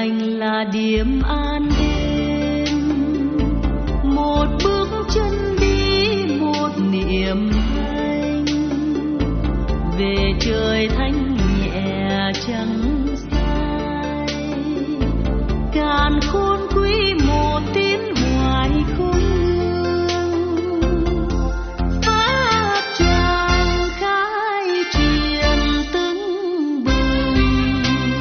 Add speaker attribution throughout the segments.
Speaker 1: hành là điểm an đêm, một bước chân đi một niệm thanh, về trời thanh nhẹ trắng say, càn khôn quý một tiếng hoài không ngừng, pháp tràng khai truyền tưng bừng,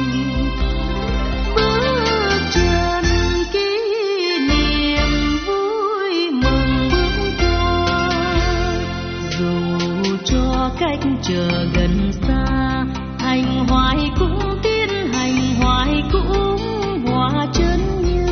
Speaker 1: bước chân kỷ niệm vui mừng bước qua, dù cho cách chờ gần xa, hành hoài cũng tiến hành hoài cũng hòa chân như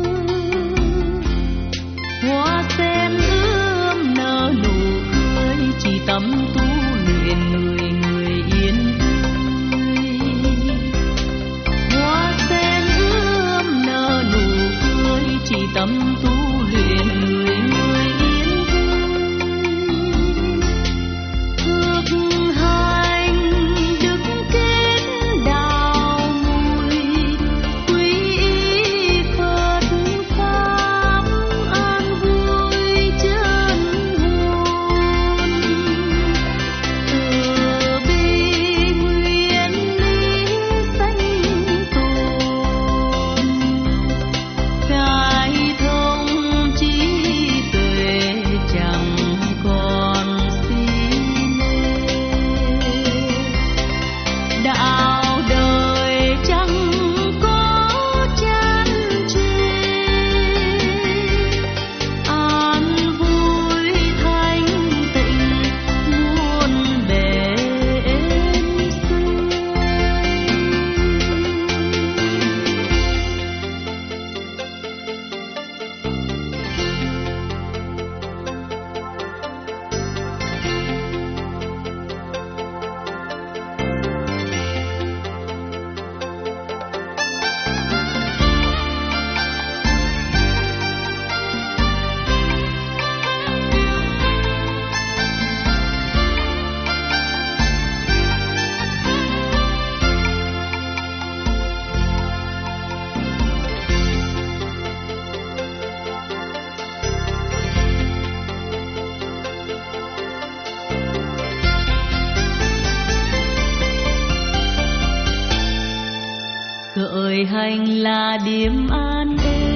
Speaker 1: hoa sen ươm nở nụ cười, chỉ tâm tu luyện người người yên vui. Hoa sen ươm nở nụ cười, chỉ tâm tu luyện người người yên vui. Thực hành đức kết đạo mùi, quy y Phật pháp an vui chân hồn. Từ bi nguyên lý sanh tồn, khai thông trí tuệ chẳng còn si mê. Đạo đời chẳng có chán chê, an vui thanh tịnh muôn bề êm xuôi. Khởi hành là điểm an êm,